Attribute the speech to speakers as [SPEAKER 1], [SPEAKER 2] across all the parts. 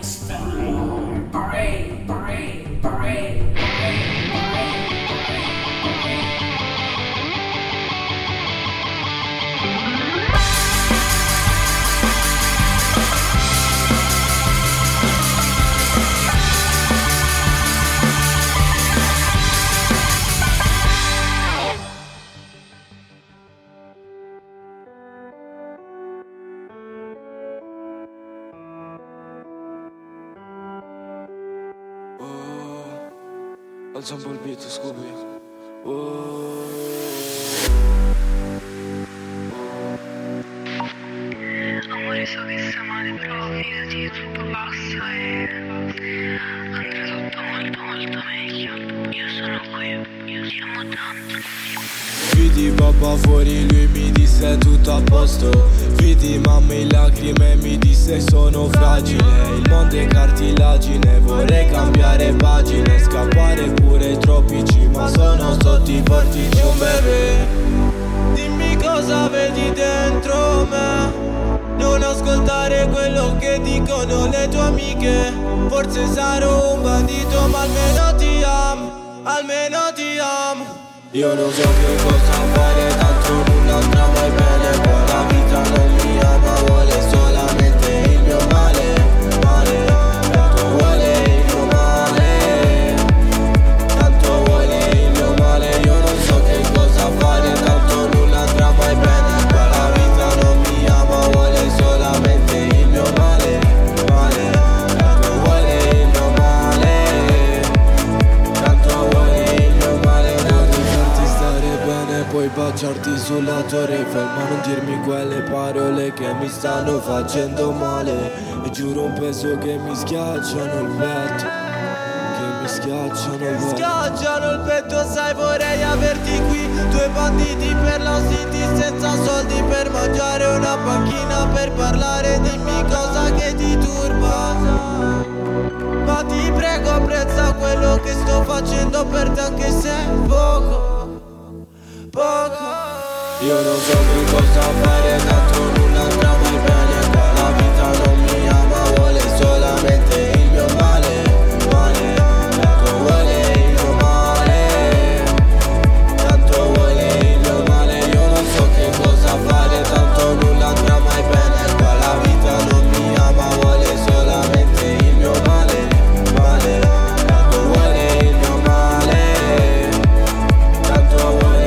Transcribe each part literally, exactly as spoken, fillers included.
[SPEAKER 1] Alza un po' il beat, Scooby. Oh.
[SPEAKER 2] Amore, so che sta male, però fidati, tutto passa e andrà tutto molto molto meglio. Io sono qui, io ti amo tanto.
[SPEAKER 1] Vidi papà fuori, lui mi disse tutto a posto. Vidi mamma in lacrime e mi disse sono fragile. Il mondo è cartilagine, vorrei cambiare pagine, scappare pure i tropici, ma sono sotto i portici. Un bebè, dimmi cosa vedi dentro me. Non ascoltare quello che dicono le tue amiche. Forse sarò un bandito, ma almeno ti amo, almeno ti amo. Io non so che cosa fare, tanto nulla andrà mai bene. Qua la vita non mi ama, vuole solamente il mio male, male. Tanto vuole il mio male, tanto vuole il mio male. Io non so che cosa fare, tanto nulla andrà mai bene. Qua la vita non mi ama, vuole solamente il mio male, male. Tanto vuole il mio male, tanto vuole il mio male. Poi baciarti sulla torre Eiffel, ma non dirmi quelle parole che mi stanno facendo male. E giuro un peso che mi schiacciano il petto, che mi schiacciano il petto. Schiacciano il petto, sai vorrei averti qui. Due banditi per la city senza soldi per mangiare, una panchina per parlare. Dimmi cosa che ti turba, ma ti prego apprezza quello che sto facendo per te, anche se è poco. Poco. Io non so che cosa fare, tanto nulla andrà mai bene. Qua la vita non mi ama, vuole solamente il mio male, male. Tanto vuole il mio male, tanto vuole il mio male. Io non so che cosa fare, tanto nulla andrà mai bene. Qua la vita non mi ama, vuole solamente il mio male, male. Tanto vuole il mio male, tanto vuole.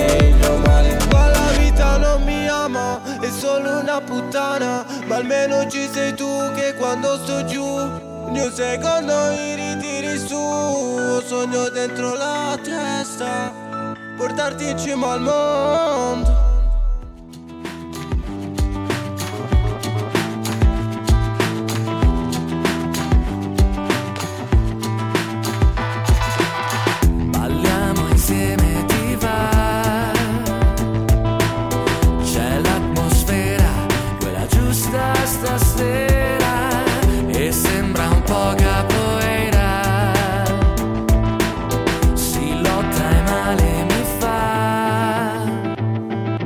[SPEAKER 1] È solo una puttana, ma almeno ci sei tu che quando sto giù di un secondo mi ritiri su. Ho sogno dentro la testa, portarti in cima al mondo.
[SPEAKER 3] Balliamo insieme, ti va? Stasera e sembra un po' capoeira, si lotta e male mi fa.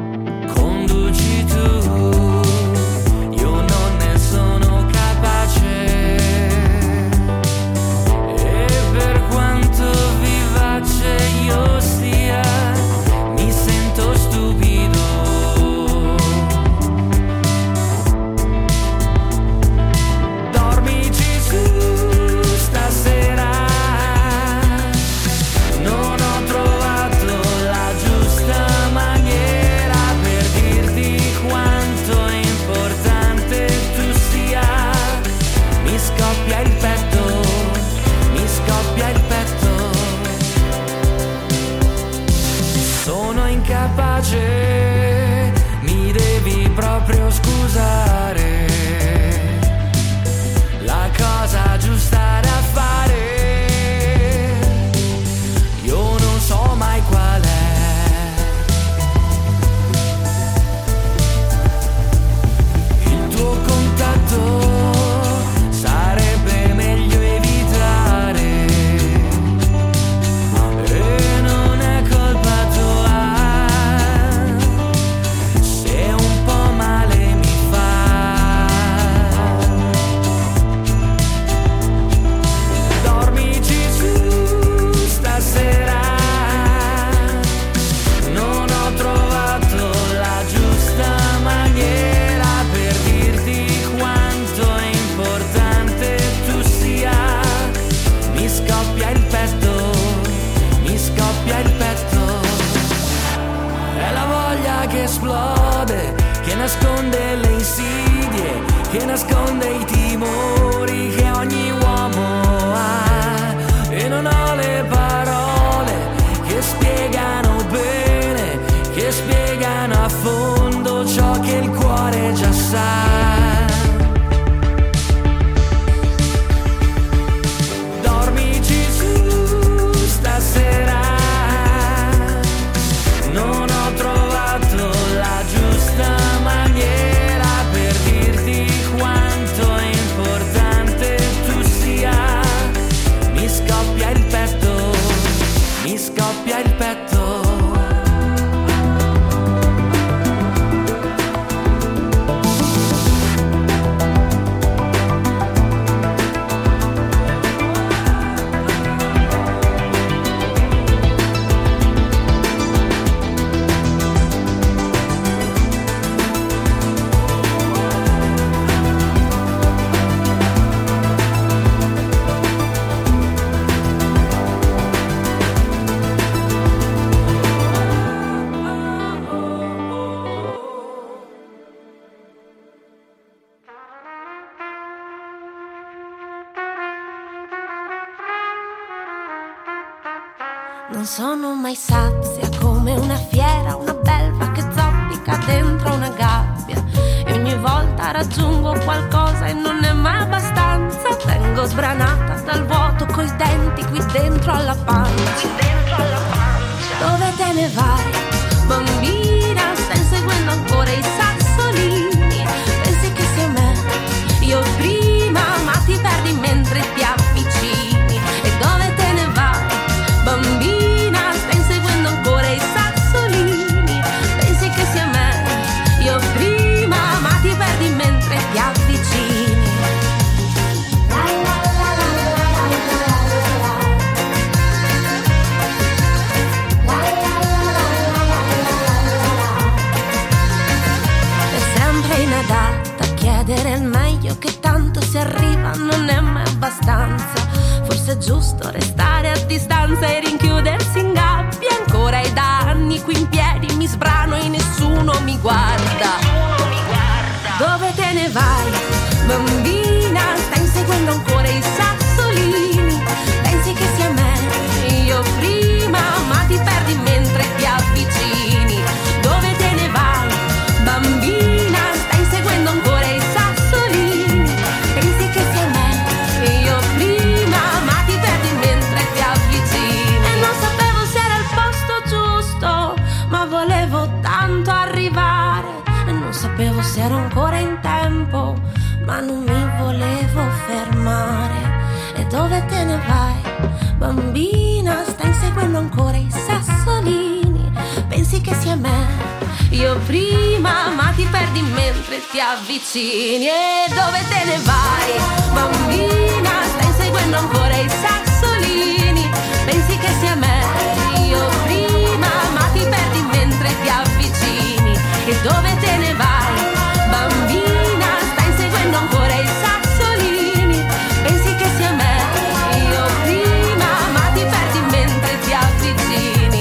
[SPEAKER 3] nasconde i timori che ogni uomo ha, e non ho le parole che spiegano bene, che spiegano a fondo ciò che il cuore già sa. Dormici su stasera, non ho trovato la giusta maniera per dirti quanto è importante tu sia. Mi scoppia il petto, mi scoppia il petto.
[SPEAKER 4] Non sono mai sazia come una fiera, una belva che zoppica dentro una gabbia, e ogni volta raggiungo qualcosa e non è mai abbastanza. Vengo sbranata dal vuoto coi denti qui dentro alla pancia. Qui dentro alla pancia. Dove te ne vai, bambina? Stai seguendo ancora i sassolini? Pensi che sia me, io prima, ma ti perdi mentre ti avvicini. E dove te ne vai, bambina? Il meglio che tanto si arriva non è mai abbastanza. Forse è giusto restare a distanza e rinchiudersi in gabbia. Ancora è da anni qui in piedi mi sbrano e nessuno mi guarda. Dove te ne vai, bambina? Stai inseguendo ancora i sassolini? Pensi che sia me, io prima, ma ti perdi mentre ti avvicini. Dove te ne vai, bambina? Stai inseguendo ancora i sassolini? Pensi che sia me, io prima, ma ti perdi mentre ti avvicini. E non sapevo se era il posto giusto, ma volevo tanto arrivare. E non sapevo se ero ancora in tempo, ma non mi volevo fermare. E dove te ne vai, bambina? Stai inseguendo ancora i sassolini? Pensi che sia me, io prima, ma ti perdi mentre ti avvicini. E dove te ne vai, bambina? Stai inseguendo ancora i sassolini? Pensi che sia me, io prima, ma ti perdi mentre ti avvicini. E dove te ne vai, bambina? Stai inseguendo ancora i sassolini? Pensi che sia me, io prima, ma ti perdi mentre ti avvicini.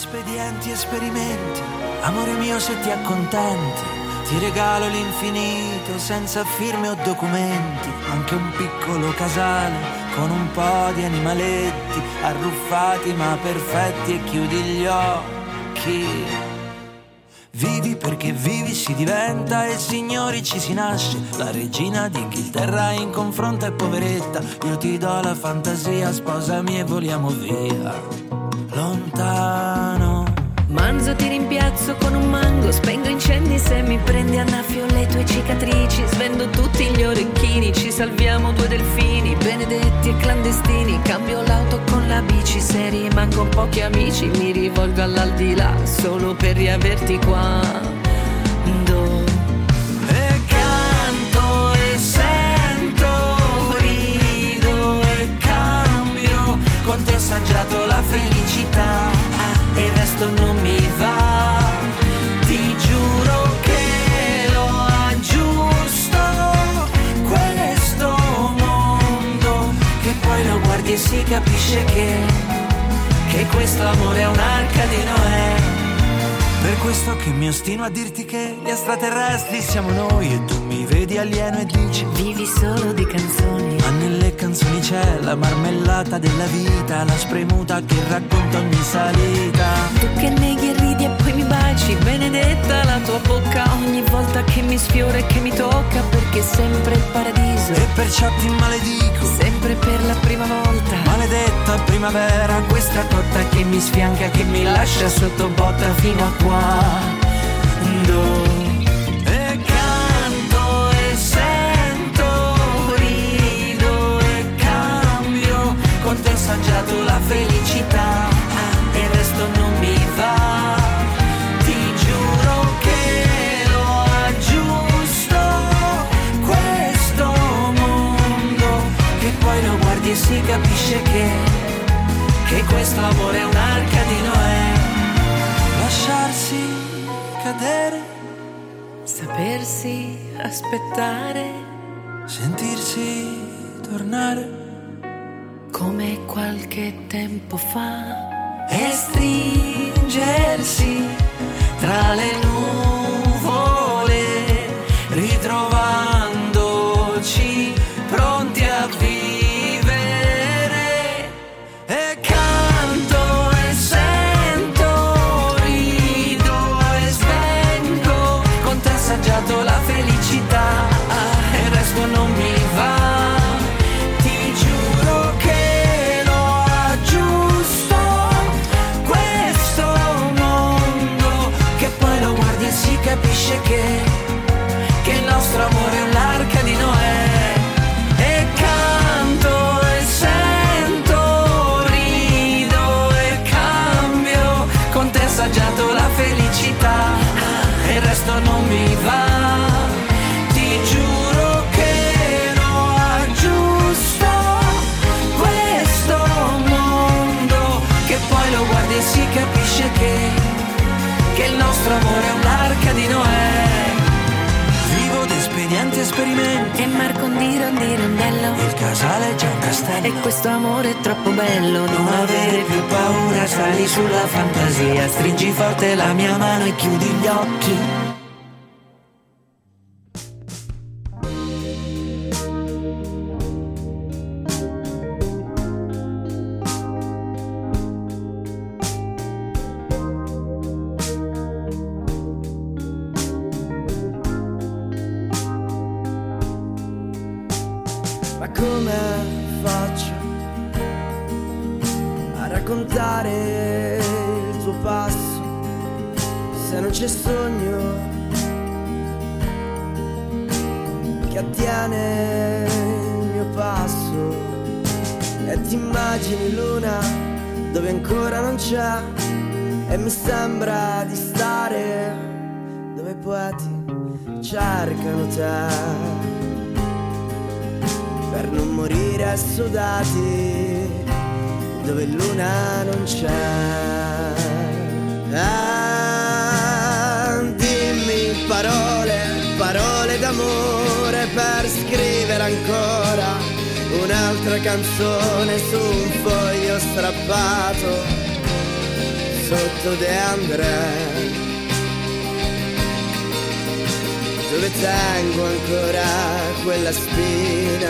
[SPEAKER 3] espedienti, esperimenti, amore mio se ti accontenti, ti regalo l'infinito senza firme o documenti, anche un piccolo casale con un po' di animaletti arruffati ma perfetti e chiudi gli occhi. Vivi perché vivi si diventa e signori ci si nasce. La regina d'Inghilterra in confronto è poveretta. Io ti do la fantasia, sposami e voliamo via lontano.
[SPEAKER 5] Manzo ti rimpiazzo con un mango, spengo incendi se mi prendi a naffio le tue cicatrici, svendo tutti gli orecchini, ci salviamo due delfini, benedetti e clandestini, cambio l'auto con la bici, se rimango pochi amici mi rivolgo all'aldilà solo per riaverti qua.
[SPEAKER 3] E canto e sento, rido e cambio, con te ho assaggiato la felicità e il resto non mi va, ti giuro che lo aggiusto questo mondo, che poi lo guardi e si capisce che, che questo amore è un'arca di Noè. Per questo che mi ostino a dirti che gli extraterrestri siamo noi e tu mi vedi alieno e dici
[SPEAKER 5] vivi solo di canzoni,
[SPEAKER 3] ma nelle canzoni c'è la marmellata della vita, la spremuta che racconta ogni salita.
[SPEAKER 5] Tu che neghi e ridi e poi mi baci, benedetta la tua bocca ogni volta che mi sfiora e che mi tocca, perché è sempre il paradiso
[SPEAKER 3] e perciò ti maledico,
[SPEAKER 5] sempre per la prima volta.
[SPEAKER 3] Maledetta primavera, questa cotta che mi sfianca, che mi lascia sotto botta fino a qua. E canto e sento, rido e cambio, con te ho assaggiato la felicità e il resto non mi va, ti giuro che lo aggiusto questo mondo, che poi lo guardi e si capisce che, che questo amore è un'arca di Noè. Lasciarsi cadere,
[SPEAKER 5] sapersi aspettare,
[SPEAKER 3] sentirsi tornare
[SPEAKER 5] come qualche tempo fa,
[SPEAKER 3] e stringersi tra le nuvole, ritrovandoci pronti a vivere. E canto e sento, rido e svengo, con te ho assaggiato la felicità e il resto non mi va, ti giuro che lo aggiusto questo mondo, che poi lo guardi e si capisce che, che il nostro amore è un'arca di Noè. E canto e sento, rido e cambio, con te ho assaggiato la felicità e il resto non mi va, ti giuro che lo aggiusto questo mondo, che poi lo guardi e si capisce che, che il nostro amore è un'arca di Noè. Vivo d'espedienti esperimenti
[SPEAKER 5] e Marcondiro di rondello,
[SPEAKER 3] il casale è già un castello
[SPEAKER 5] e questo amore è troppo bello.
[SPEAKER 3] Non avere più paura, sali sulla fantasia, stringi forte la mia mano e chiudi gli occhi.
[SPEAKER 1] Ma come faccio a raccontare il tuo passo se non c'è sogno che attiene il mio passo? E ti immagini luna dove ancora non c'è, e mi sembra di stare dove i poeti cercano te, per non morire assodati dove luna non c'è. Ah, dimmi parole, parole d'amore per scrivere ancora un'altra canzone su un foglio strappato, sotto De André, dove tengo ancora quella spina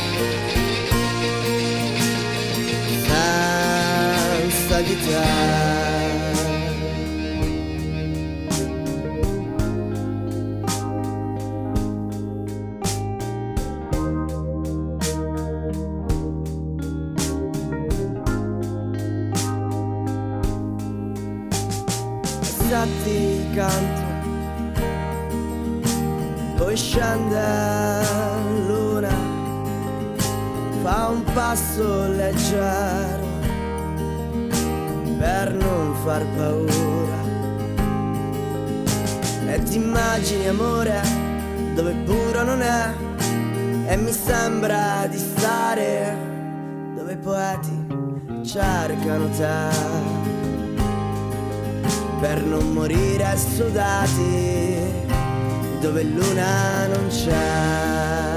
[SPEAKER 1] senza di te. Ti canto, poi scende l'una, fa un passo leggero per non far paura, e ti immagini amore dove puro non è, e mi sembra di stare dove i poeti cercano te, per non morire assodati dove luna non c'è.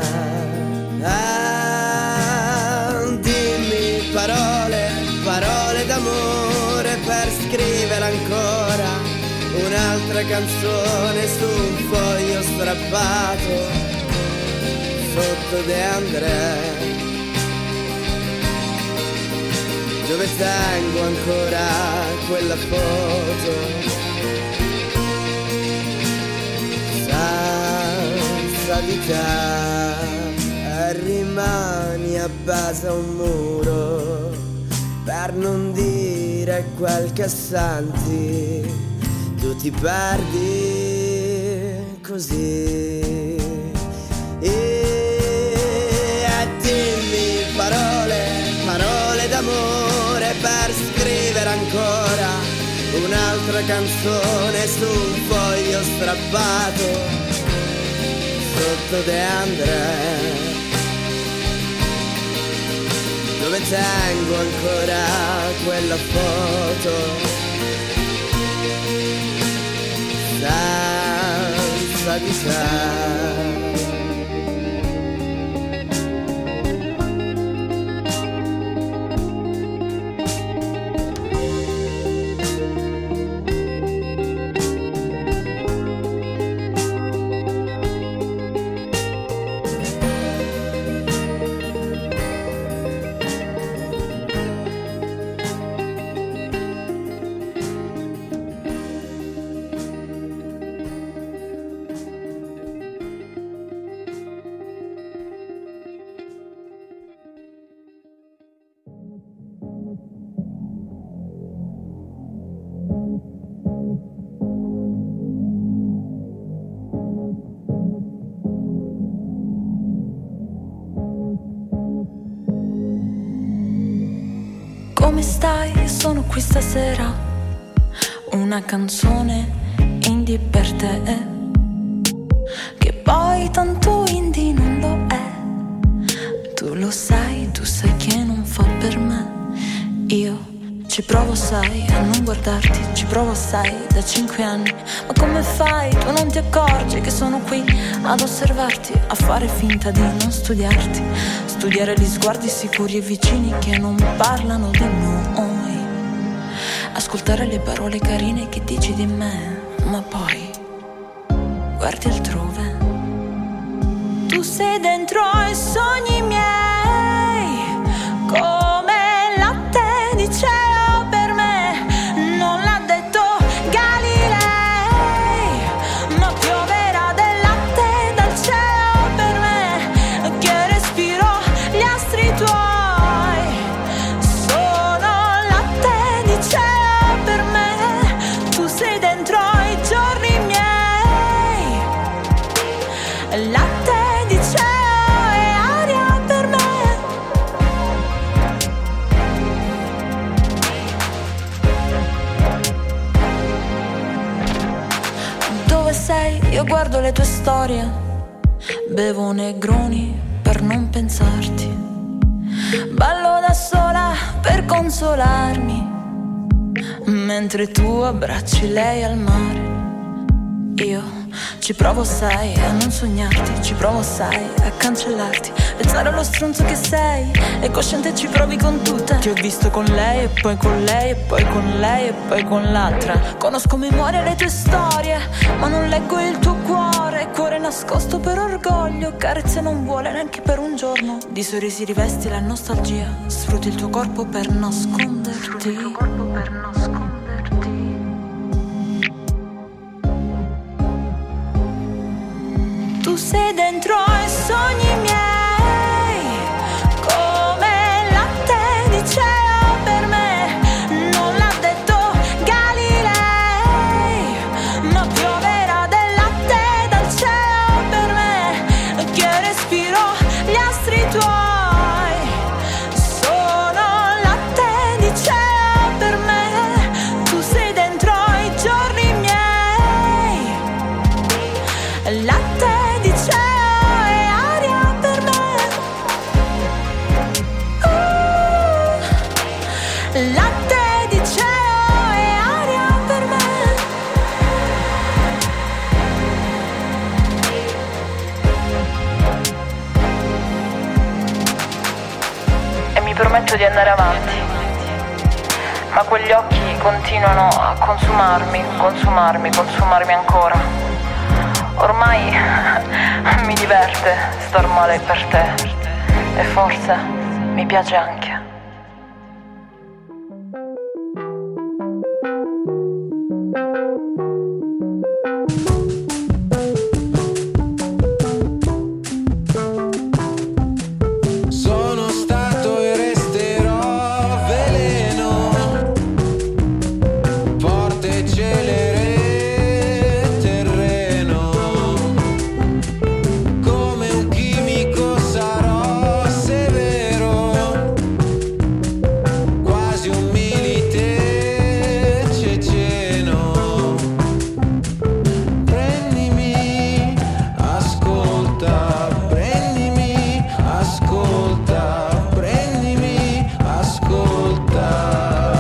[SPEAKER 1] Eh, dimmi parole, parole d'amore per scrivere ancora un'altra canzone su un foglio strappato sotto De André, dove tengo ancora quella foto senza di te, e rimani appesa a un muro per non dire quel che senti, tu ti perdi così. E dimmi parole, parole d'amore per scrivere ancora un'altra canzone su un foglio strappato sotto De André, dove tengo ancora quella foto senza di te.
[SPEAKER 5] Come stai? Sono qui stasera, una canzone indie per te, che poi tanto indie non lo è. Tu lo sai, tu sai che non fa per me. Io ci provo, sai, a non guardarti, ci provo, sai, da cinque anni. Ma come fai? Tu non ti accorgi che sono qui ad osservarti, a fare finta di non studiarti, studiare gli sguardi sicuri e vicini che non parlano di noi, ascoltare le parole carine che dici di me, ma poi guardi altrove. Tu sei dentro ai sogni miei, come latte di cielo per me. Non l'ha detto Galilei, ma pioverà del latte dal cielo per me, che respiro gli astri tuoi. Sono latte di cielo per me, tu sei dentro ai giorni miei. Latte di cielo e aria per me. Dove sei? Io guardo le tue storie, bevo negroni per non pensarti, ballo da sola per consolarmi, mentre tu abbracci lei al mare. Io ci provo sai a non sognarti, ci provo sai a cancellarti, pensare allo stronzo che sei, è cosciente ci provi con tutte. Ti ho visto con lei e poi con lei e poi con lei e poi con l'altra. Conosco memoria le tue storie, ma non leggo il tuo cuore. Cuore nascosto per orgoglio, carezze non vuole neanche per un giorno. Di sorrisi rivesti la nostalgia, sfrutti il tuo corpo per nasconderti. Sfrutti il tuo corpo per nasconderti. Tu sei dentro ai sogni miei, come latte di cielo per me. Non l'ha detto Galilei, ma pioverà del latte dal cielo per me. Che respiro gli astri tuoi, sono latte di cielo per me. Tu sei dentro ai giorni miei, latte di cielo e aria per me. Uh, latte di cielo e aria per me.
[SPEAKER 6] E mi prometto di andare avanti, ma quegli occhi continuano a consumarmi, consumarmi, consumarmi ancora. Ormai mi diverte star male per te e forse mi piace anche.
[SPEAKER 1] Sono stato e resterò veleno, porte celere, terreno. Come un chimico sarò severo, quasi un milite ceceno. Prendimi, ascolta, prendimi, ascolta, prendimi, ascolta.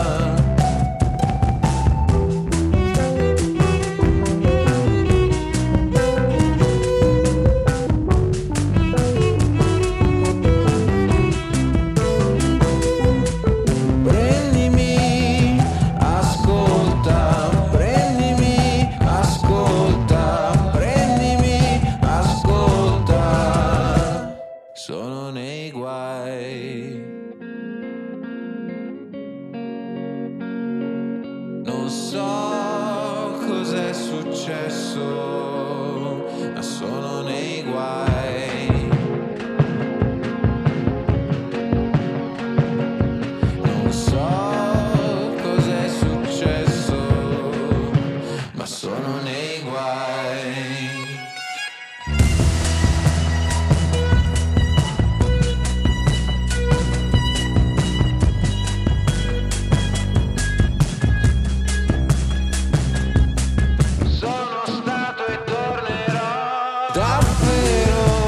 [SPEAKER 1] Prendimi, ascolta, prendimi, ascolta, prendimi, ascolta. Sono nei guai, non so cos'è successo, ma sono nei guai. Non so cos'è successo, ma sono nei guai. Sono stato e tornerò davvero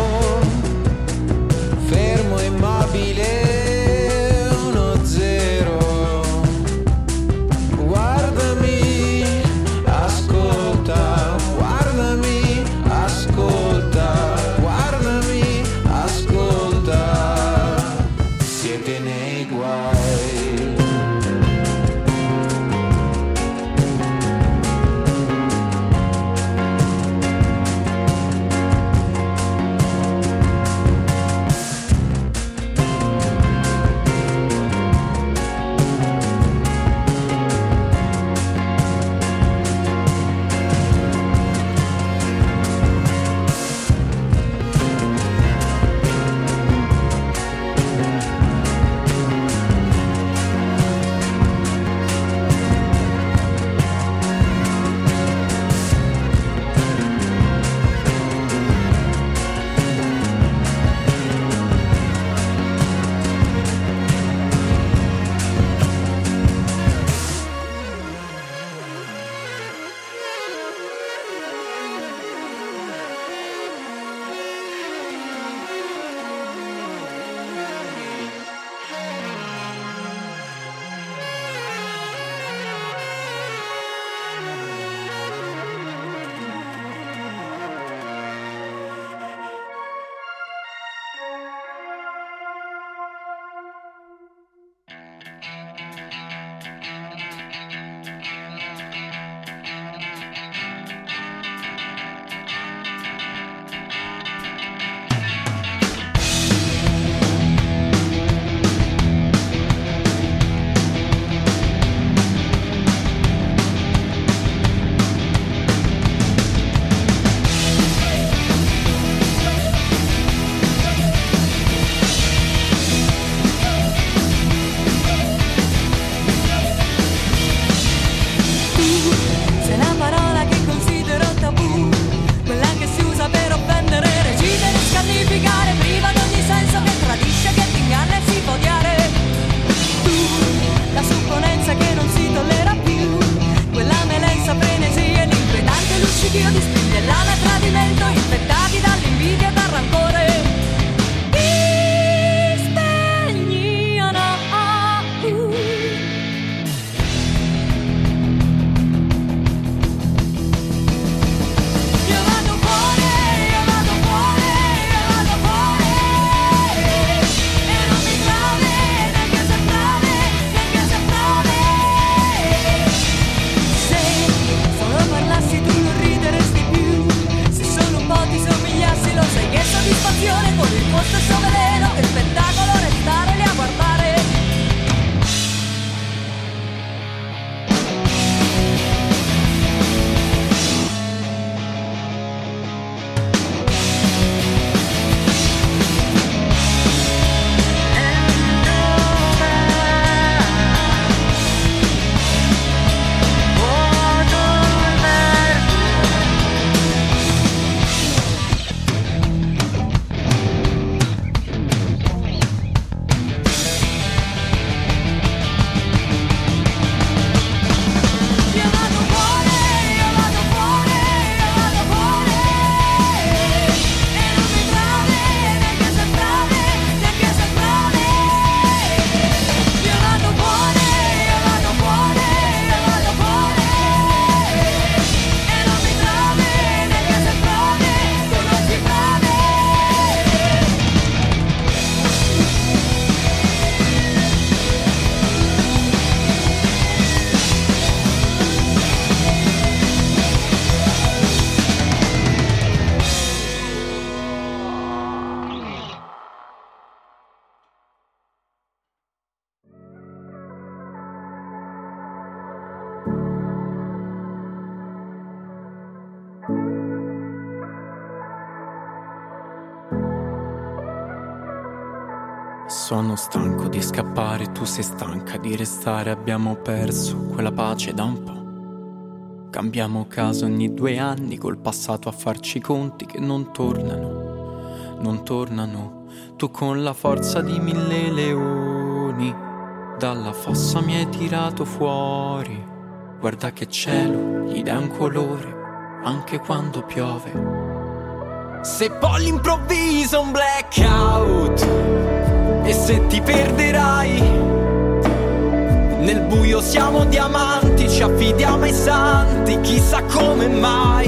[SPEAKER 7] Sono stanco di scappare, tu sei stanca di restare. Abbiamo perso quella pace da un po'. Cambiamo casa ogni due anni col passato a farci conti che non tornano, non tornano. Tu con la forza di mille leoni dalla fossa mi hai tirato fuori. Guarda che cielo, gli dai un colore anche quando piove. Se poi all'improvviso un blackout e se ti perderai, nel buio siamo diamanti, ci affidiamo ai santi, chissà come mai.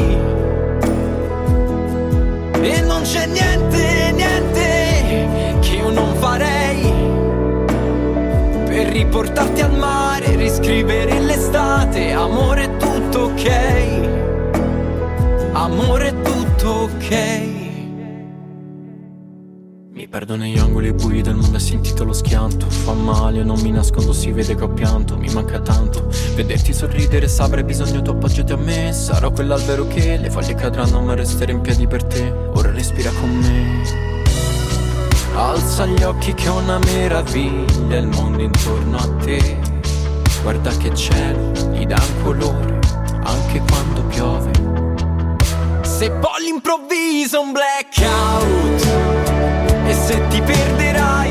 [SPEAKER 7] E non c'è niente, niente che io non farei per riportarti al mare, riscrivere l'estate. Amore è tutto ok, amore è tutto ok. Mi perdo negli angoli bui del mondo e sentito lo schianto. Fa male, non mi nascondo, si vede che ho pianto. Mi manca tanto vederti sorridere, se avrai bisogno tu appoggiati a me. Sarò quell'albero che le foglie cadranno ma resterò in piedi per te. Ora respira con me. Alza gli occhi che è una meraviglia il mondo intorno a te. Guarda che cielo, gli dà un colore anche quando piove. Se poi all'improvviso un blackout e se ti perderai,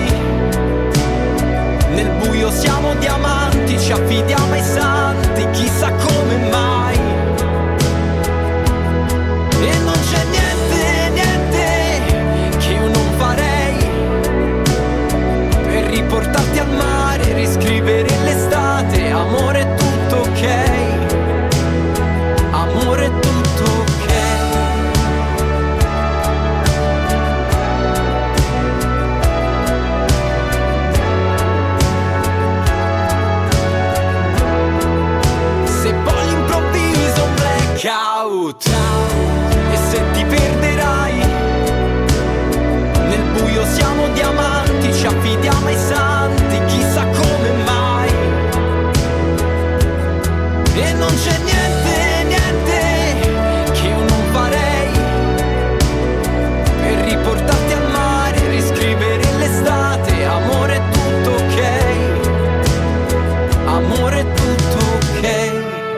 [SPEAKER 7] nel buio siamo diamanti, ci affidiamo ai santi, chissà come mai. E non c'è niente, niente che io non farei per riportarti al mare, riscrivere l'estate. Amore è tutto ok, amore è tutto ok. Out. E se ti perderai, nel buio siamo diamanti, ci affidiamo ai santi, chissà come mai. E non c'è niente, niente che io non farei per riportarti al mare, riscrivere l'estate. Amore è tutto ok, amore è tutto ok.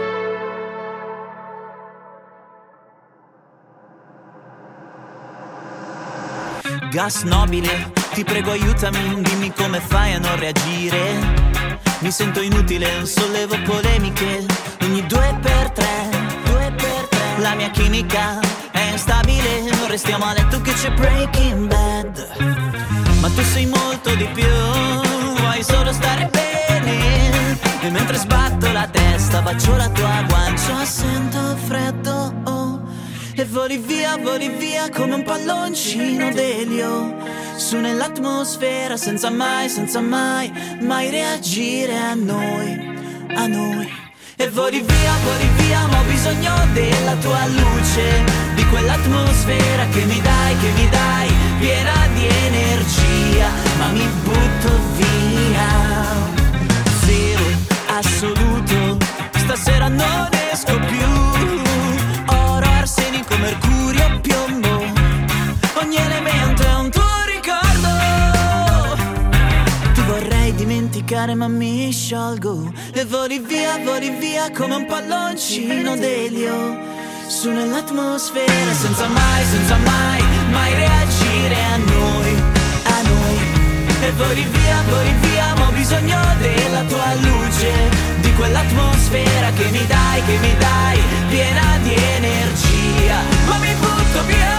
[SPEAKER 8] Gas nobile, ti prego aiutami, dimmi come fai a non reagire. Mi sento inutile, sollevo polemiche ogni due per tre, due per tre. La mia chimica è instabile, non restiamo a letto che c'è Breaking Bad. Ma tu sei molto di più, vuoi solo stare bene. E mentre sbatto la testa, bacio la tua guancia, sento freddo, oh. E voli via, voli via come un palloncino d'elio, su nell'atmosfera senza mai, senza mai, mai reagire a noi, a noi. E voli via, voli via, ma ho bisogno della tua luce, di quell'atmosfera che mi dai, che mi dai, piena di energia, ma mi butto via. Zero assoluto, stasera non esco più. Arsenico, mercurio, piombo, ogni elemento è un tuo ricordo. Ti vorrei dimenticare ma mi sciolgo. E voli via, voli via come un palloncino d'elio, su nell'atmosfera senza mai, senza mai, mai reagire a noi, a noi. E voli via, voli via, ma ho bisogno della tua luce, di quell'atmosfera che mi dai, che mi dai, piena di energia, ma mi butto via.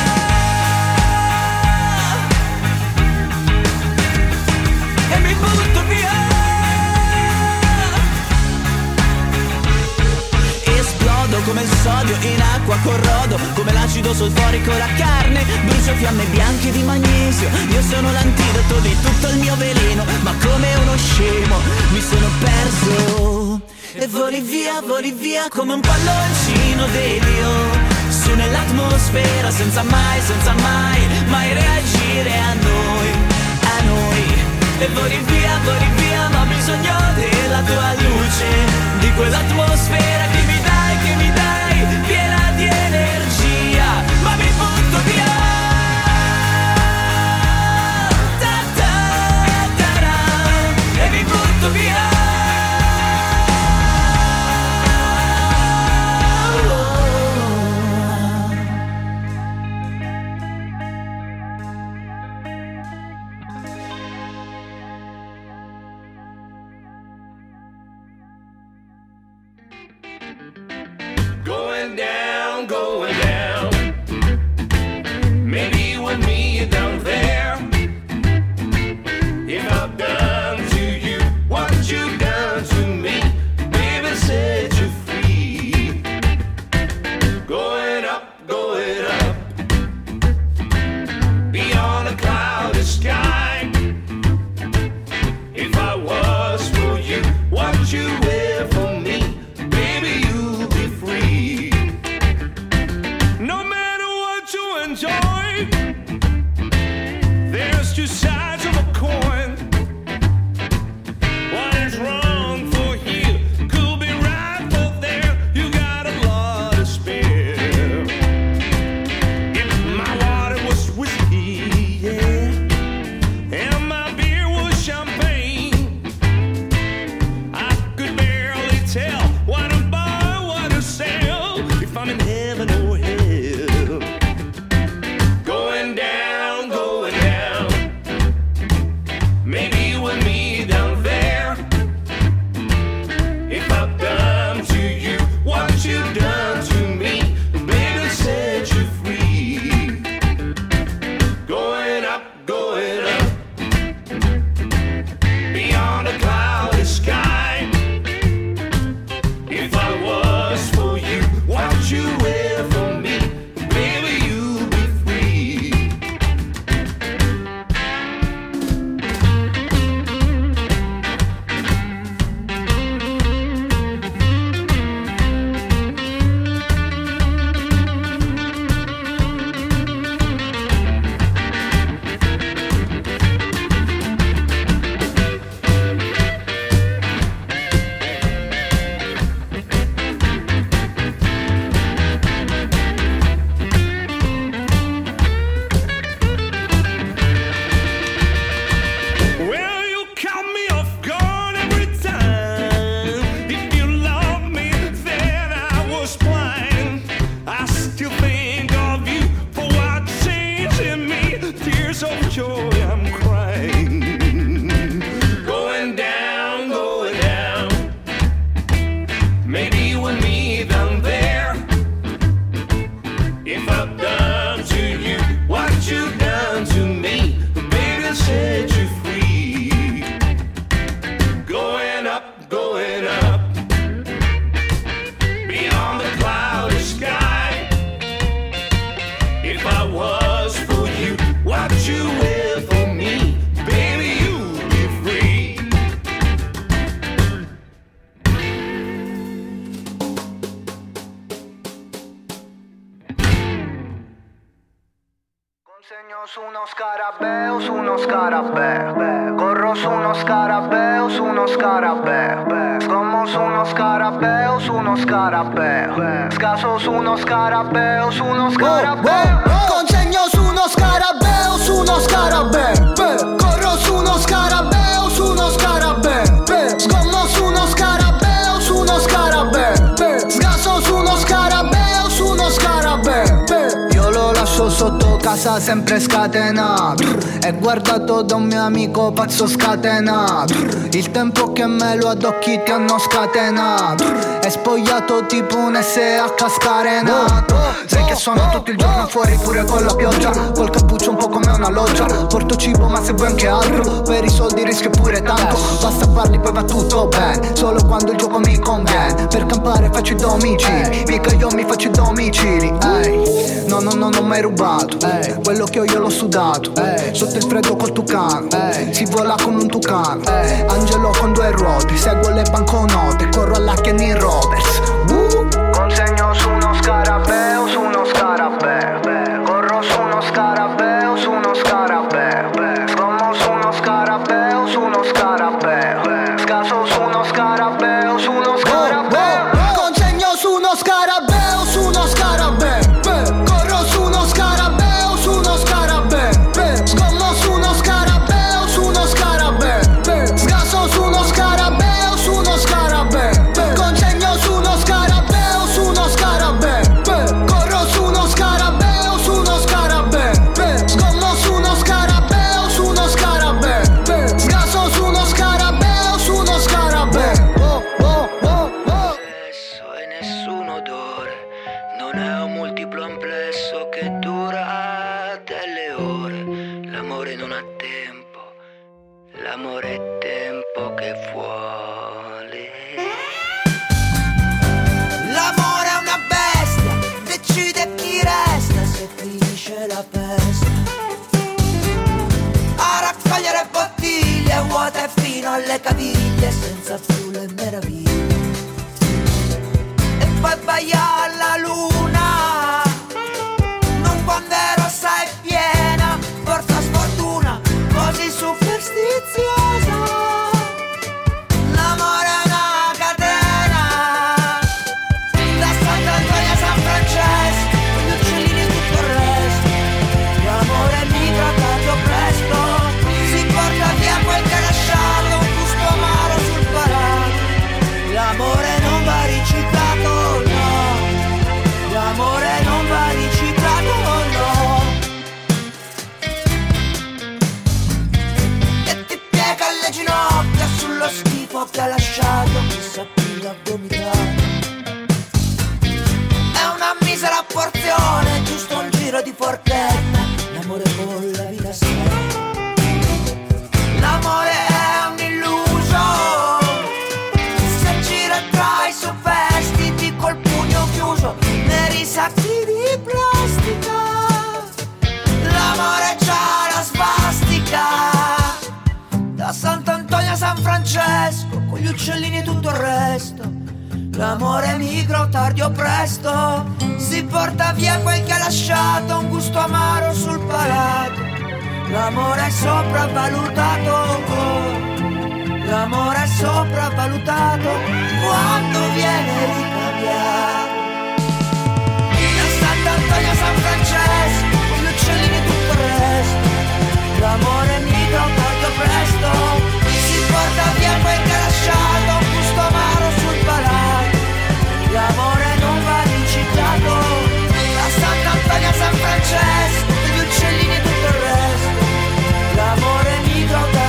[SPEAKER 8] E mi butto via. Esplodo come il sodio in acqua, corrodo come l'acido solforico la carne, brucio fiamme bianche di magnesio. Io sono l'antidoto di tutto il mio veleno, ma come uno scemo mi sono perso. E voli via, voli via come un palloncino d'elio, su nell'atmosfera senza mai, senza mai, mai reagire a noi, a noi. E voli via, voli via, ma ho bisogno della tua luce, di quell'atmosfera che mi dai, che mi dai, piena di energia, ma mi butto via. Ta-ta.
[SPEAKER 9] set you free. Going up, going up, beyond the cloudy sky. If I was for you, what you will for me, baby, you'll be free.
[SPEAKER 10] Consegno su uno scarabeo, su uno scarabeo. Corro su uno scarabeo, su uno scarabeo. Scommo su uno scarabeo, su uno scarabeo. Scaso su uno scarabeo, su uno scarabeo. Consegno su uno scarabeo, su uno scarabeo. Corro su uno scarabeo, su uno scarabeo. Scommo su uno scarabeo, su uno scarabeo. Scaso su uno scarabeo, su uno scarabeo. Io lo lascio sotto casa sempre scatenato e guardato da un mio amico pazzo scatenato. Il tempo che me lo addocchi ti hanno scatenato. È spogliato tipo un S H scarenato. Sai che sono tutto il giorno fuori pure con la pioggia, col cappuccio un po' come una loggia. Porto cibo ma se vuoi anche altro, per i soldi rischio pure tanto. Basta parli poi va tutto bene, solo quando il gioco mi conviene. Per campare faccio i domicili, mica io mi faccio i domicili. Ehi, no no no non ho mai rubato, ehi, quello che ho io l'ho sudato, ehi, sotto il freddo col tucano, ehi, si vola come un tucano, ehi, Angelo con due ruote, seguo le banconote, corro alla Kenny Roberts. uh. Consegno su uno scarabeo, su uno scarabeo. Corro su uno scarabeo, su uno scarabeo. Scommo su uno scarabeo, su uno scarabeo. Scaso su uno scarabeo, su uno scarabeo. Consegno su uno scarabeo, su uno scarabeo. Corro su uno scarabeo, su uno scarabeo. Scommo su uno scarabeo, su uno scarabeo. Scaso su uno scarabeo, su uno scarabeo. Consegno su uno scarabeo, su uno scarabeo. Corro su uno scarabeo, su uno scarabeo. Scommo su uno scarabeo, su uno scarabeo. Scaso su uno scarabeo, su uno scarabeo. Oh, oh, oh, oh.
[SPEAKER 3] Spesso e nessun odore, non è un multiplo amplesso che dura delle ore. L'amore non ha tempo, l'amore è tempo che vuole.
[SPEAKER 11] L'amore è una bestia, decide chi resta se finisce la festa. A raccogliere bottiglie vuote fino alle caviglie senza più le meraviglie. E poi vai alla luna, non quando è rossa e piena, forza sfortuna, così superstiziosa. L'amore è una catena, da Sant'Antonio a San Francesco, con gli uccellini e tutto il resto. L'amore migra tanto presto, si porta via quel che ha lasciato, un gusto amaro sul parato. L'amore non va riciclato, no. L'amore non va riciclato, no. E ti piega le ginocchia sullo schifo che ha lasciato, chissà chi l'ha vomitato. È una misera porzione, giusto un giro di forchetta. L'amore con la vita stessa. L'amore è un illuso, se gira tra i superstiti col pugno chiuso nei sacchi di plastica. L'amore c'ha la svastica, da Sant'Antonio a San Francesco, con gli uccellini e tutto il resto. L'amore migra tardi o presto, si porta via quel che ha lasciato, un gusto amaro sul palato. L'amore è sopravvalutato, l'amore è sopravvalutato quando viene ricambiato. Da Sant'Antonio a San Francesco, con gli uccellini e tutto il resto. L'amore migra tardi o presto, si porta via quel che ha lasciato, un gusto amaro sul palato. L'amore non va riciclato, da Sant'Antonio a San Francesco, con gli uccellini e tutto il resto. L'amore migra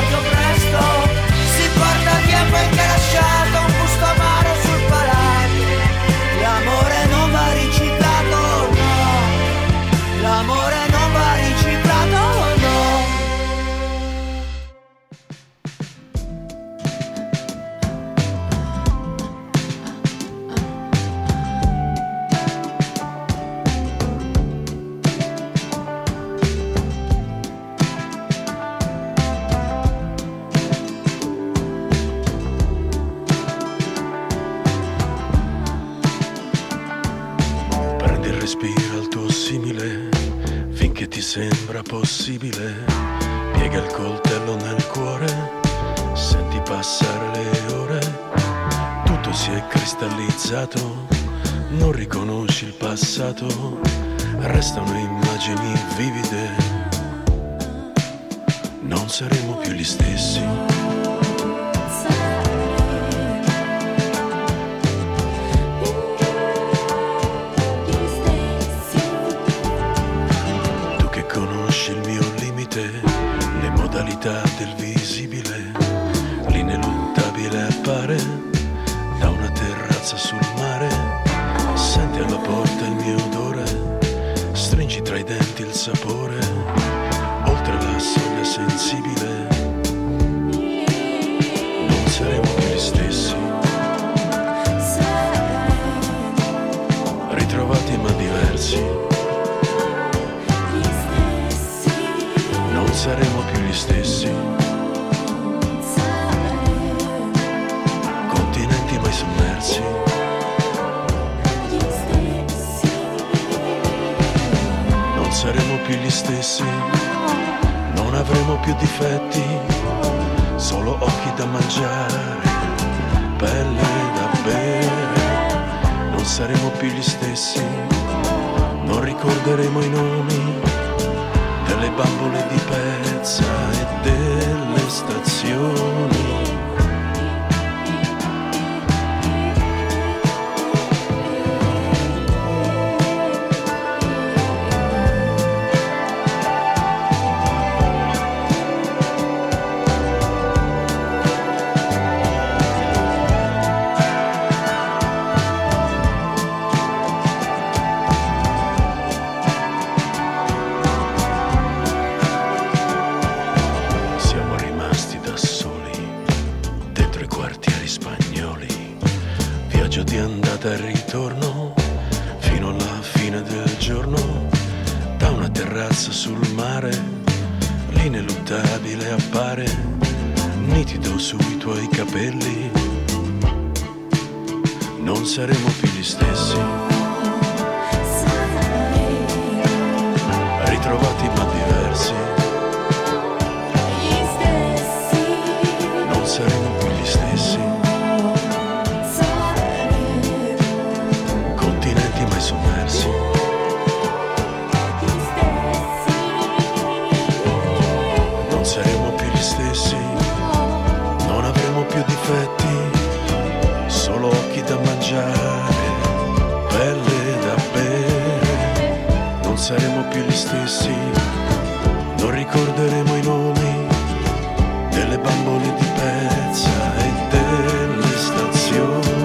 [SPEAKER 12] sembra possibile, piega il coltello nel cuore, senti passare le ore, tutto si è cristallizzato, non riconosci il passato, restano immagini vivide, non saremo più gli stessi. Del visibile, l'ineluttabile appare da una terrazza sul mare, senti alla porta il mio odore, stringi tra i denti il sapore, oltre la soglia sensibile, non saremo più gli stessi, ritrovati ma diversi, non saremo più gli stessi, continenti mai sommersi, non saremo più gli stessi, non avremo più difetti, solo occhi da mangiare, pelle da bere, non saremo più gli stessi, non ricorderemo i nomi delle bambole di pezza e delle stazioni. E ritorno fino alla fine del giorno, da una terrazza sul mare, l'ineluttabile appare, nitido sui tuoi capelli, non saremo più gli stessi, ritrovati ma diversi, non saremo più gli stessi, sommersi, non saremo più gli stessi, non avremo più difetti, solo occhi da mangiare, pelle da bere, non saremo più gli stessi, non ricorderemo i nomi delle bambole di pezza e delle stazioni.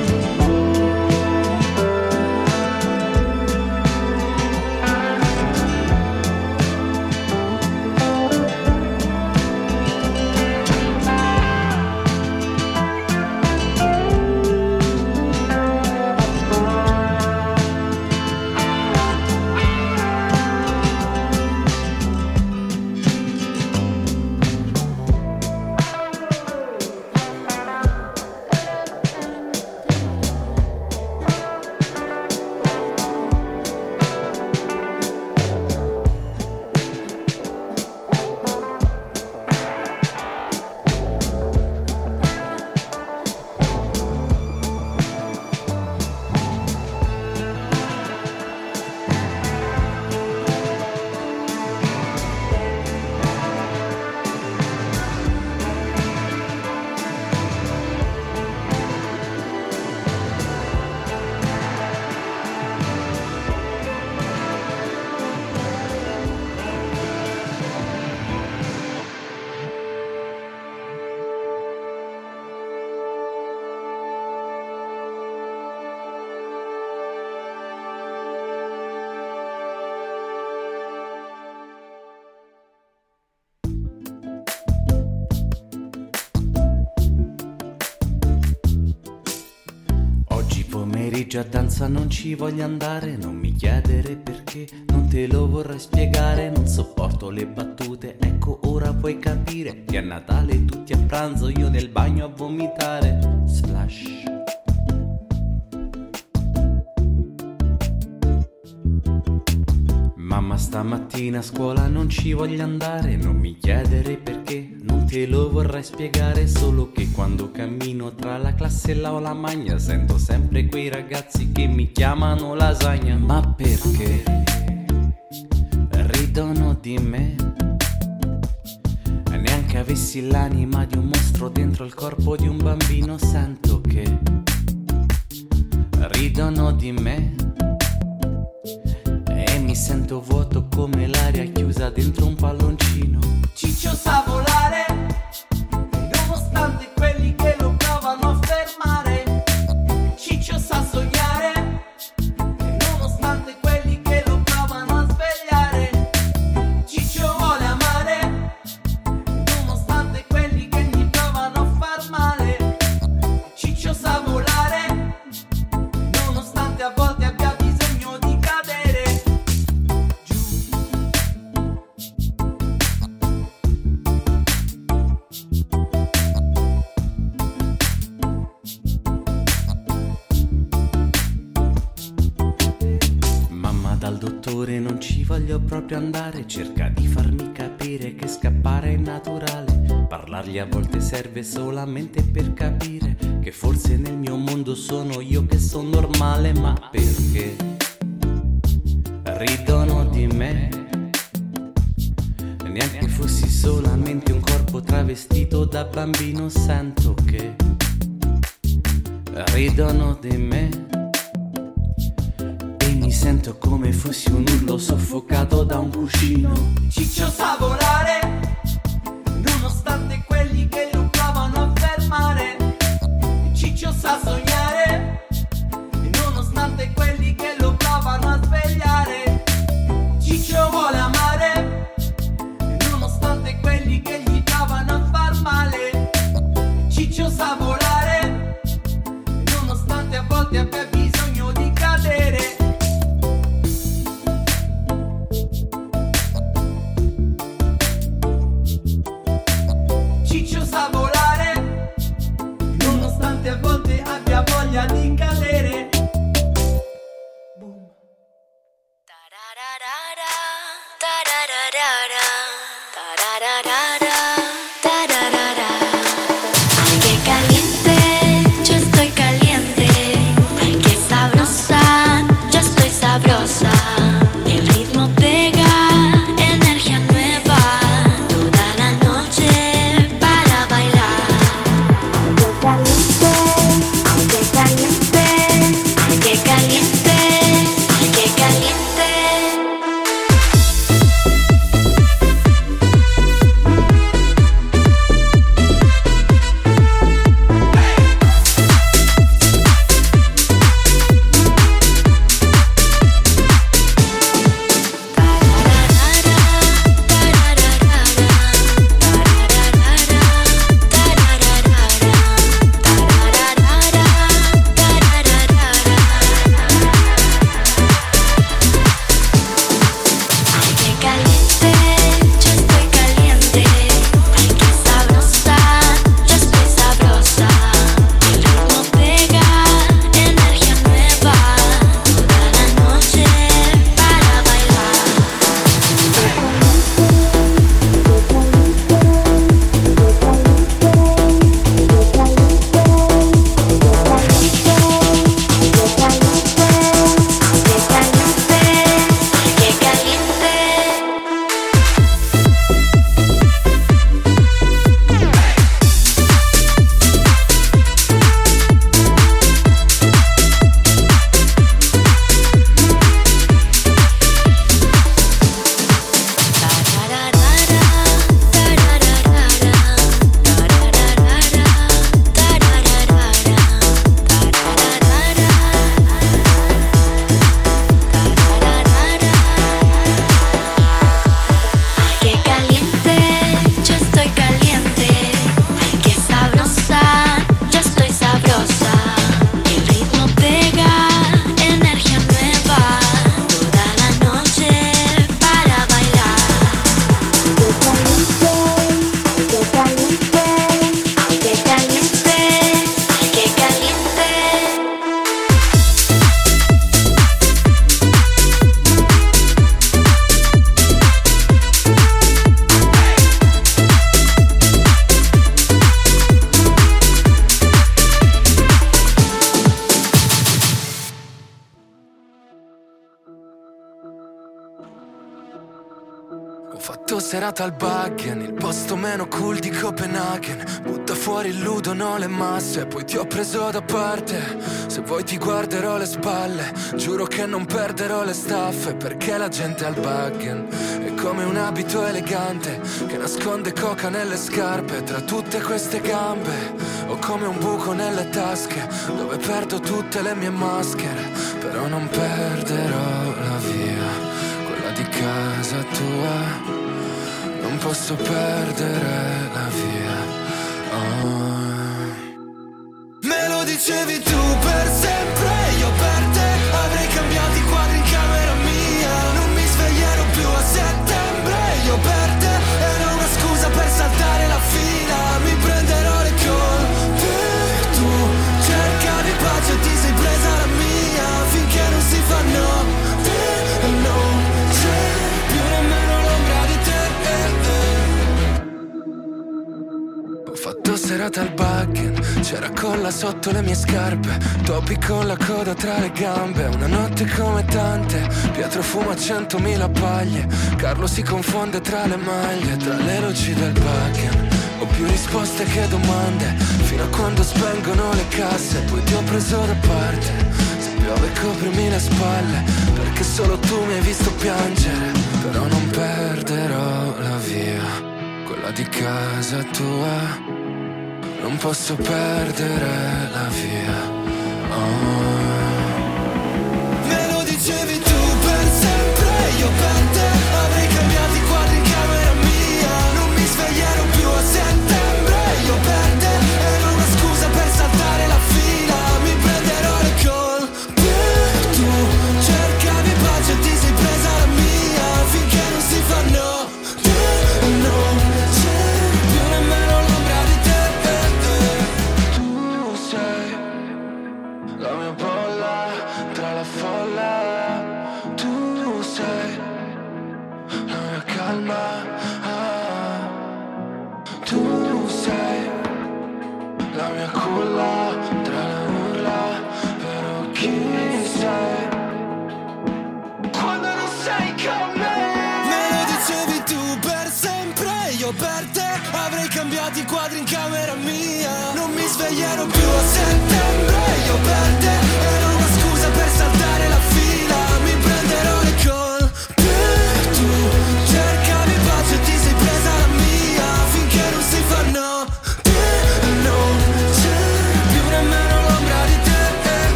[SPEAKER 13] A danza non ci voglio andare, non mi chiedere perché, non te lo vorrei spiegare, non sopporto le battute, ecco ora puoi capire che a Natale tutti a pranzo, io nel bagno a vomitare. Splash. Mamma Ma stamattina a scuola non ci voglio andare, non mi chiedere perché, non te lo vorrei spiegare, solo che quando cammino tra la classe e l'aula magna sento sempre quei ragazzi che mi chiamano lasagna. Ma perché ridono di me? Neanche avessi l'anima di un mostro dentro il corpo di un bambino, sento che ridono di me e mi sento vuoto come l'aria chiusa dentro un palloncino.
[SPEAKER 11] Ciccio sa volare, nonostante quelli che lo provano a fermare. Ciccio sa sognare, nonostante quelli che lo provano a svegliare. Ciccio vuole amare, nonostante quelli che gli provano a far male. Ciccio sa volare, nonostante a volte abbia bisogno di cadere giù.
[SPEAKER 13] Mamma, dal dottore non ci voglio proprio andare, cerca di farmi capire che scappare è naturale. Parlargli a volte serve solamente per capire che forse nel mio mondo sono io che sono normale. Ma perché ridono di me? Neanche fossi solamente un corpo travestito da bambino, sento che ridono di me e mi sento come fossi un urlo soffocato da un cuscino.
[SPEAKER 11] Ciccio sa volare, nonostante quelli che lo provano a fermare. Ciccio sa sognare, nonostante quelli che lo provano a svegliare. Ciccio vuole amare, nonostante quelli che gli provano a far male. Ciccio sa volare, nonostante a volte abbia bisogno di cadere.
[SPEAKER 14] serata al Baggen, il posto meno cool di Copenaghen. Butta fuori il ludo, no le masse, poi ti ho preso da parte. Se vuoi ti guarderò le spalle, giuro che non perderò le staffe, perché la gente al Baggen è come un abito elegante che nasconde coca nelle scarpe. Tra tutte queste gambe ho come un buco nelle tasche dove perdo tutte le mie maschere, però non perderò la via, quella di casa tua. Non posso perdere la via. Oh. Me lo dicevi tu per sempre, io per te avrei cambiato i quadri in camera mia. Non mi sveglierò più a settembre, io per te era una scusa per saltare la fila. Mi prenderò le colpe, tu cercavi pace e ti sei presa la mia. Finché non si fa notte, non c'è più nemmeno l'ombra di te. Ho fatto serata al Baggen, c'era colla sotto le mie scarpe, topi con la coda tra le gambe. Una notte come tante, Pietro fuma centomila paglie, Carlo si confonde tra le maglie, tra le luci del Baggen. Ho più risposte che domande, fino a quando spengono le casse, poi ti ho preso da parte. Se piove coprimi le spalle, perché solo tu mi hai visto piangere. Però non perderò la via, quella di casa tua. Non posso perdere la via. Oh. Me lo dicevi tu per sempre, io per te avrei cambiato i quadri in camera mia. Non mi sveglierò più a settembre, io per te era una scusa per saltare la fila. Mi prenderò le colpe, tu cercavi pace e ti sei presa la mia. Finché non si fa notte, non c'è più nemmeno l'ombra di te. La mia bolla tra la folla, tu sei la mia calma, ah. Tu sei la mia culla tra le urla, però chi sei quando non sei con me? Me lo dicevi tu per sempre, io per te avrei cambiato i quadri in camera mia. Non mi sveglierò più a settembre, io per te era una scusa per saltare la fila. Mi prenderò le colpe, tu cercavi pace e ti sei presa la mia. Finché non si fa notte, non c'è più nemmeno l'ombra di te.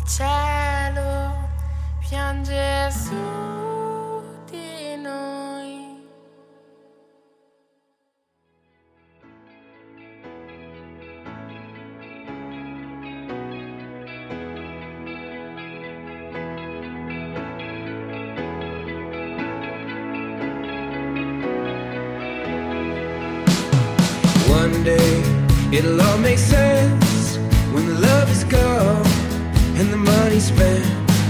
[SPEAKER 15] il cielo piange su di noi.
[SPEAKER 1] One day it'll all make sense when the love is gone and the money spent.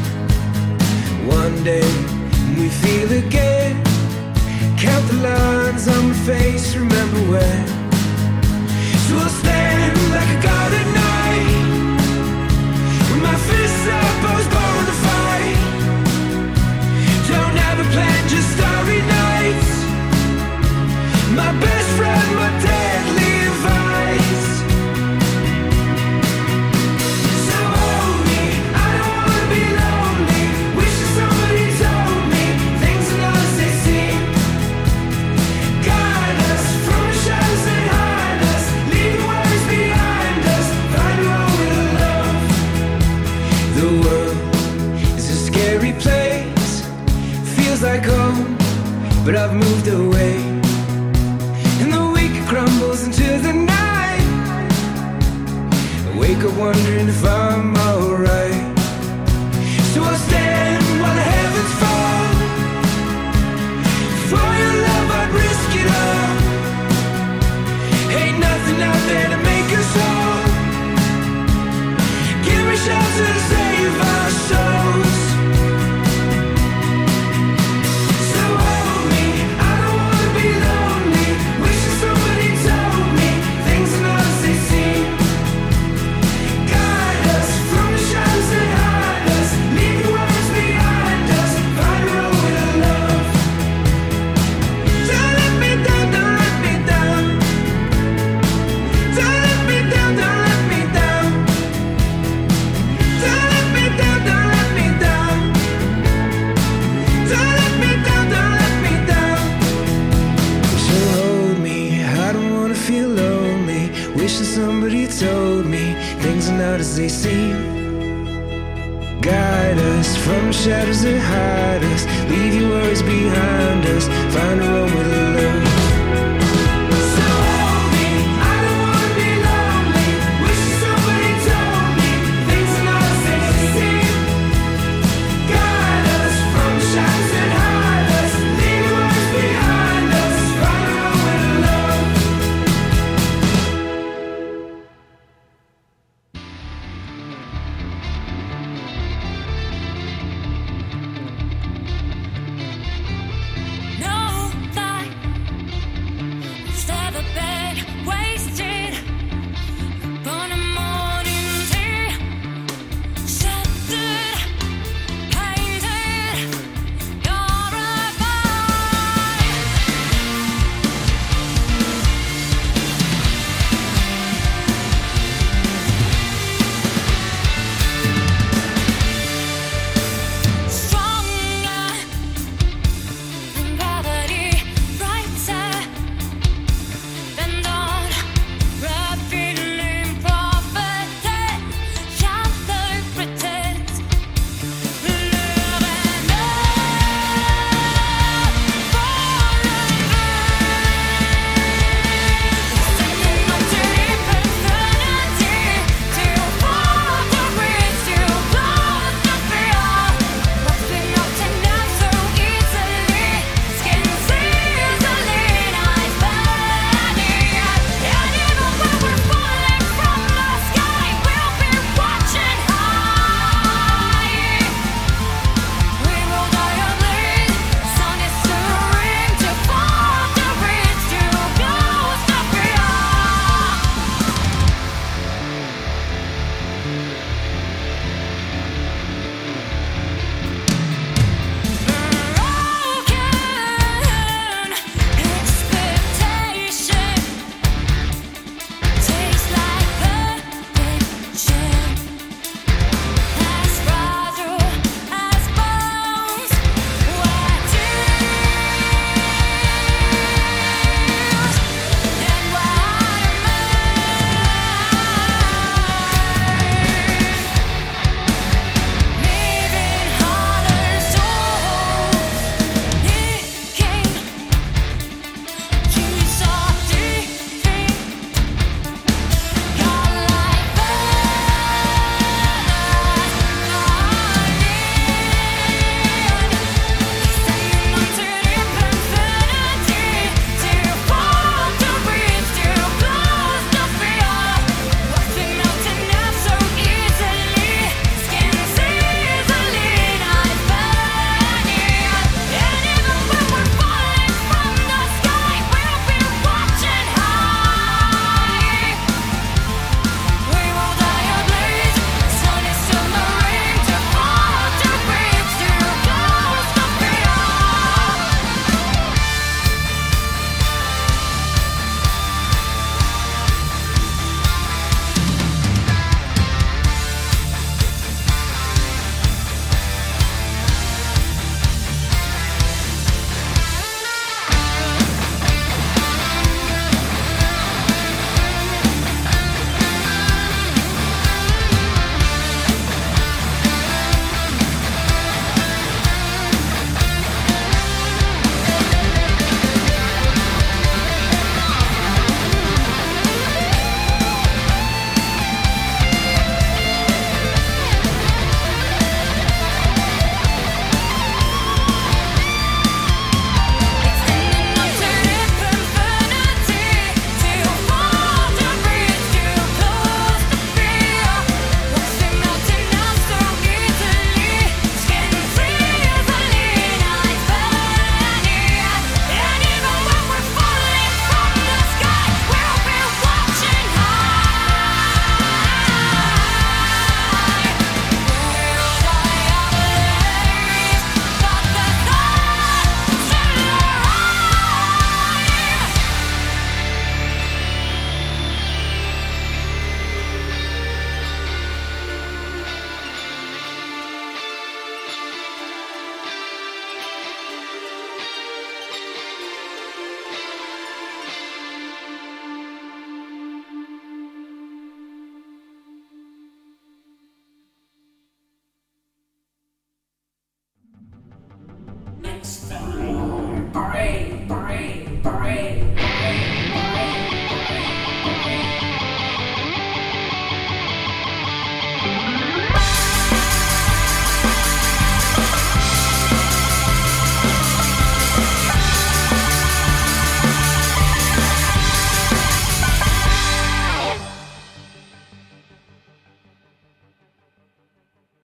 [SPEAKER 1] One day we feel again, count the lines on my face, remember when. So I'll stand like a god at night, with my fists up, I was born to fight. Don't have a plan, just starry nights. My best friend, my deadly advice. So hold me, I don't wanna be lonely. Wishing somebody told me things are not as they seem. Guide us from the shadows that hide us, leave the worries behind us, find a road to love. The world is a scary place, feels like home, but I've moved away. Crumbles into the night, I wake up wondering if I'm alright. So I'll stand while the heavens fall. For your love I'd risk it all. Ain't nothing out there to make us whole. Give me shelter to save our souls. So hold me, I don't wanna be lonely. Wishing somebody told me things are not as they seem. Guide us from the shadows that hide us, leave the worries behind us, find a road to love. Don't let me down, don't let me down. Don't let me down, don't let me down. Don't let me down, don't let me down. Don't let me down, don't let me down. So hold me, I don't wanna feel lonely. Wishing somebody told me things are not as they seem. Guide us from the shadows that hide us, leave your worries behind us, find a road with love.